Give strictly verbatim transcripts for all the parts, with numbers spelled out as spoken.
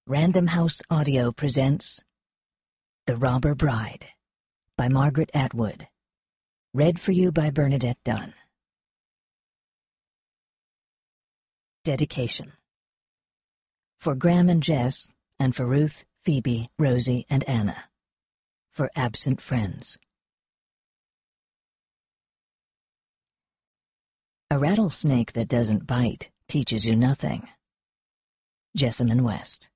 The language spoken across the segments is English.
Random House Audio presents The Robber Bride by Margaret Atwood. Read for you by Bernadette Dunn. Dedication. For Graham and Jess, and for Ruth, Phoebe, Rosie, and Anna. For absent friends. A rattlesnake that doesn't bite teaches you nothing. Jessamine West.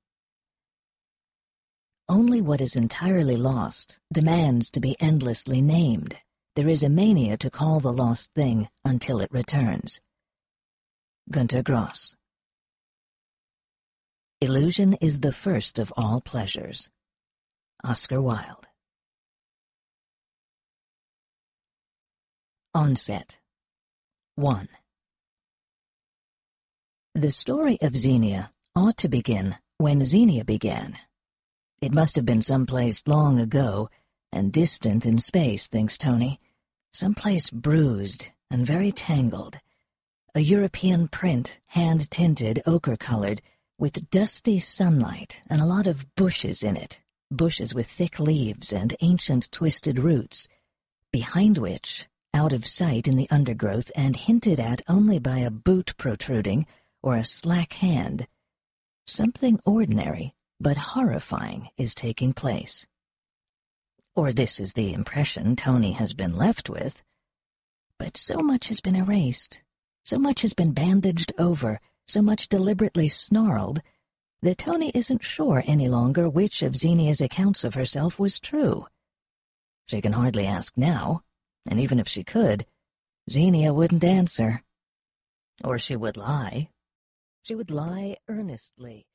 Only what is entirely lost demands to be endlessly named. There is a mania to call the lost thing until it returns. Günter Grass. Illusion is the first of all pleasures. Oscar Wilde. Onset. one. The story of Xenia ought to begin when Xenia began. It must have been someplace long ago and distant in space, thinks Tony. Someplace bruised and very tangled. A European print, hand-tinted, ochre-colored, with dusty sunlight and a lot of bushes in it, bushes with thick leaves and ancient twisted roots, behind which, out of sight in the undergrowth and hinted at only by a boot protruding or a slack hand, something ordinary but horrifying is taking place. Or this is the impression Tony has been left with. But so much has been erased, so much has been bandaged over, so much deliberately snarled, that Tony isn't sure any longer which of Xenia's accounts of herself was true. She can hardly ask now, and even if she could, Xenia wouldn't answer. Or she would lie. She would lie earnestly.